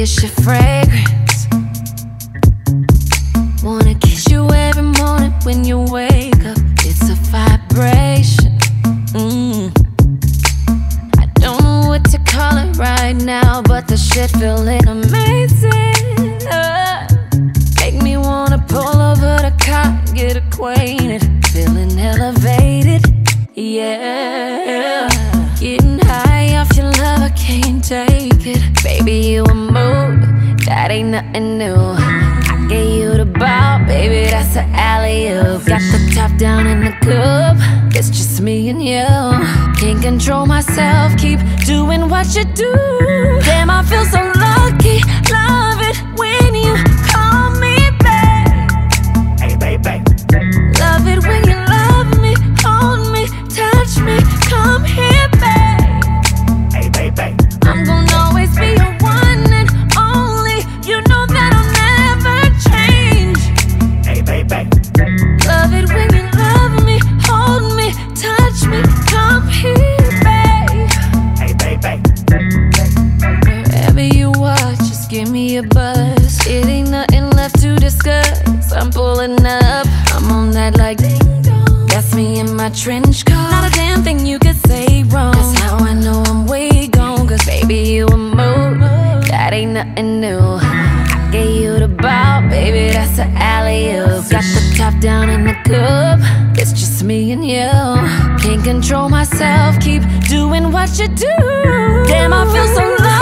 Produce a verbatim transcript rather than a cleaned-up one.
it's your fragrance. Wanna kiss you every morning when you wake up. It's a vibration. mm. I don't know what to call it right now, but the shit feeling amazing. uh, Make me wanna pull over the car and get acquainted. Feeling elevated, yeah. Getting high off your love, I can't take it. Baby, you a mood, that ain't nothing new. I gave you the ball, baby, that's an alley-oop. Got the top down in the coupe, it's just me and you. Can't control myself, keep doing what you do. Damn, I feel so lucky, love it when you call me back. Hey, baby. Love it when you love me, hold me, touch me, come here, babe. Hey, baby. I'm gonna always be your one and only. You know that I'll never change. Hey, baby. Love it when you love me, hold me, touch me, come here, babe. Hey, baby. Wherever you are, just give me a buzz. It ain't nothing left to discuss. I'm pulling up, I'm on that like ding dong. That's me in my trench coat. Not a damn thing you could say wrong. That's how I know I'm way gone. Cause baby, you a mood, that ain't nothing new. I gave you the ball, baby, that's an alley-oop. Got the top down in the coupe, it's just me and you. Can't control myself, keep doing what you do. Damn, I feel so lucky.